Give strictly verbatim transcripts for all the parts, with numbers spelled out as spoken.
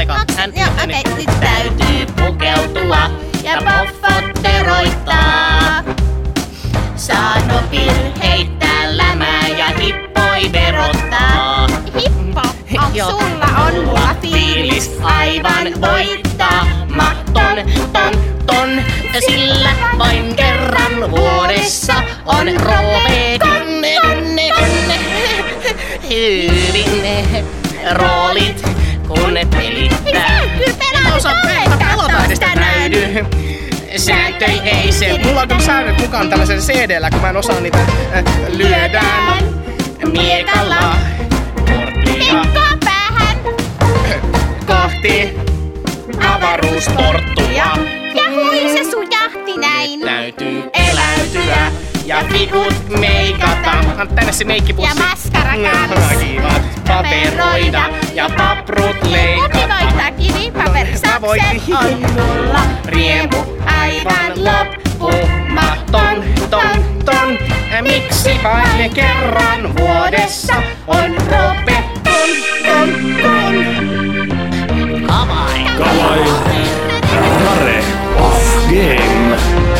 Hän okei, nyt täytyy pukeutua ja poffotteroittaa. Saa nopin heittää lämää ja hippoi verottaa. Hippo, on sulla on mulla fiilis aivan voittaa. Maton, ton, ton, sillä vain kerran vuodessa on Roope Konne, konne, konne. Hyvin roolit, kun ne pelittää. Kyllä Osa pelata edes näydy. Sääntöi ei se. Mulla on kyllä säännöt mukaan tällaisen C D:llä, kun mä en osaa niitä äh, lyödään miekalla porttia päähän kohti avaruusporttua. ja hui se sujahti näin. Täytyy eläytyä ja fikut meikata. Tänne se meikkipussi. Ja maskara kans. Kivat paperoida ja paprut leikata. Motivoittaa kivipaperisakset on mulla. Riemu aivan loppumaton, ton, ton. Miksi vain kerran vuodessa on Roope Kon, kon, kon. Kavai. Kawai. Rare of game.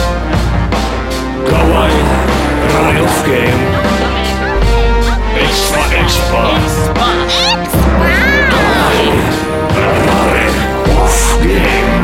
Kawai. Rare of game. Expa, expa. Kawai. Rare of game.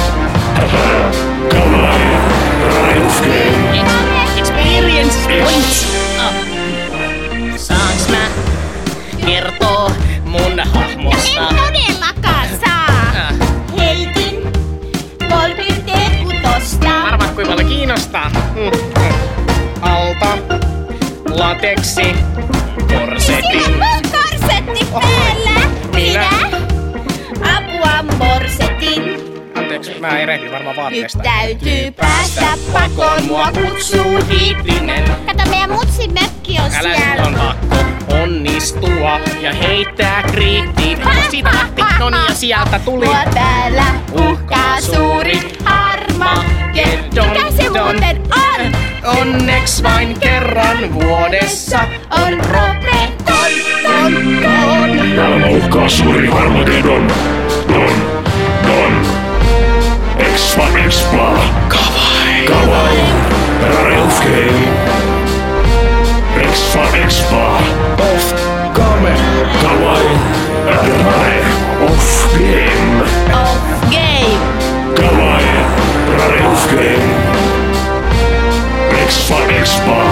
Kawai. Rare of game. Experience points. Saanks mä kertoo mun hahmosta? En todellakaan saa. Heitin polpirteen kutosta. Arvaa kuinka paljon kiinnostaa. Mm. Alta. Lateksi. Korsetin. Sillä on korsetti päällä. Minä apua morsetin. Anteeksi, mä erehdin varmaan Nyt vaatteesta. täytyy päästä pakoon, mua kutsuu hiipinen. Kato, meidän mutsin mökki on Älä siellä. nyt on pakko onnistua ja heittää kriittiin. Kato, siitä lähti. No niin, ja sieltä tuli. Mua täällä uhkaa suuri Armageddon. Mikä se muuten on? Onneks vain kerran vuodessa on Roope Kon, kon, kon. Täällä uhkaa suuri Armageddon. Don, don. Expa, expa. Kawai. Kawai. Rare of game. Expa, expa. Of game. Kawai. Rare of game. Of game. Kawai. Rare of game. Expa, expa.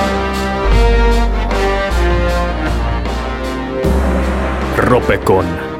Roope Kon.